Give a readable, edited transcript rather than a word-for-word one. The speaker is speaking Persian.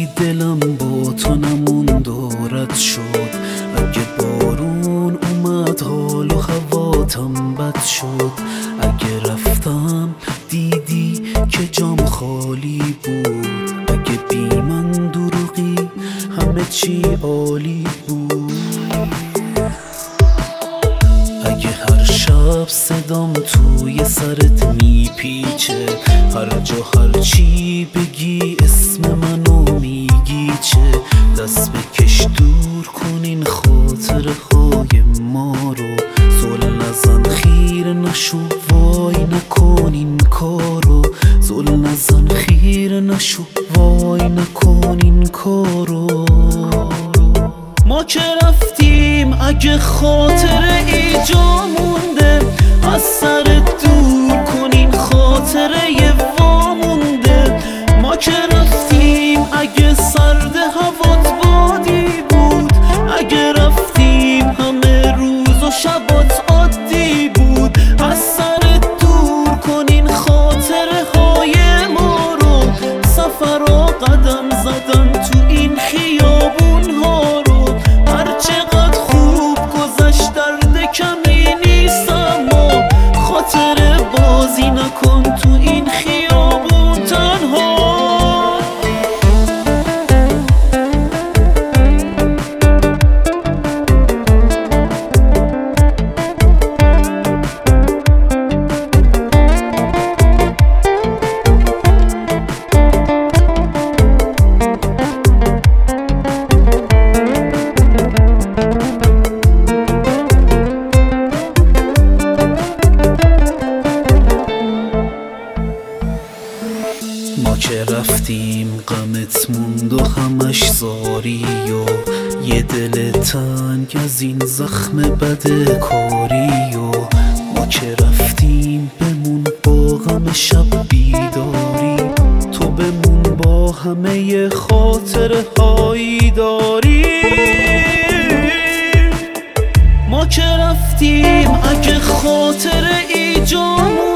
رفتی دلم با تو نموند و رد شد. اگه بارون اومد حال و هواتم بد شد. اگه رفتم دیدی که جام خالی بود. اگه بی من دروغی همه چی عالی بود. اگه هر شب صدام توی سرت میپیچه، هر جا هر چی بگی اسم منو میگی، چه دست بکش دور کنین خاطره های ما رو. زل نزن خیره نشو وای نکن این کارو. زل نزن خیره نشو وای نکن این کارو. ما که رفتیم اگه خاطره ای جا مونده، از سرت دور کنین خاطره وامونده. ما که رفتیم اگه سرد هوات بادی بود. اگه رفتیم همه روز و شبات عادی بود. از سرت دور کنین خاطره های ما رو. سفرها قدم زدن تو این خیابون ها رو. هر چقدر خوب گذشت درد کمی نیست، اما خاطره بازی نکن تو این خیابون تنها. ما که رفتیم غمت موند و همش زاری و یه دل تنگ از این زخم بد کاری. و ما که رفتیم بمون با غم شب بیداری. تو بمون با همه خاطره هایی داری. ما که رفتیم اگه خاطره ای جا